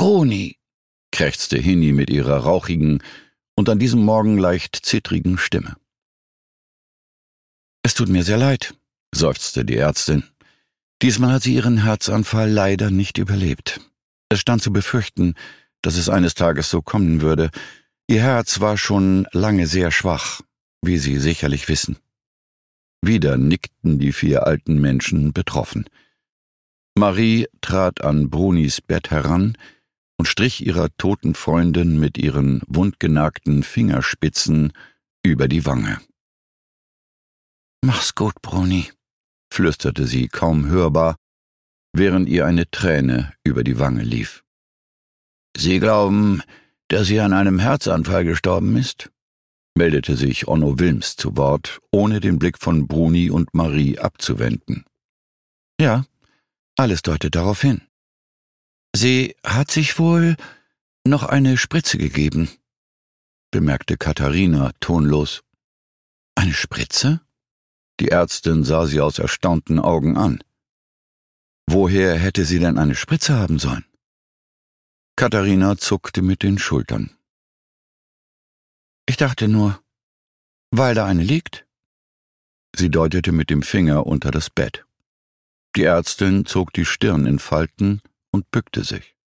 Bruni, krächzte Hinni mit ihrer rauchigen und an diesem Morgen leicht zittrigen Stimme. »Es tut mir sehr leid«, seufzte die Ärztin. »Diesmal hat sie ihren Herzanfall leider nicht überlebt. Es stand zu befürchten, dass es eines Tages so kommen würde. Ihr Herz war schon lange sehr schwach, wie Sie sicherlich wissen.« Wieder nickten die 4 alten Menschen betroffen. Marie trat an Brunis Bett heran und strich ihrer toten Freundin mit ihren wundgenagten Fingerspitzen über die Wange. »Mach's gut, Bruni«, flüsterte sie kaum hörbar, während ihr eine Träne über die Wange lief. »Sie glauben, dass sie an einem Herzanfall gestorben ist?«, meldete sich Onno Wilms zu Wort, ohne den Blick von Bruni und Marie abzuwenden. »Ja, alles deutet darauf hin. Sie hat sich wohl noch eine Spritze gegeben«, bemerkte Katharina tonlos. »Eine Spritze?« Die Ärztin sah sie aus erstaunten Augen an. Woher hätte sie denn eine Spritze haben sollen? Katharina zuckte mit den Schultern. »Ich dachte nur, weil da eine liegt.« Sie deutete mit dem Finger unter das Bett. Die Ärztin zog die Stirn in Falten und bückte sich.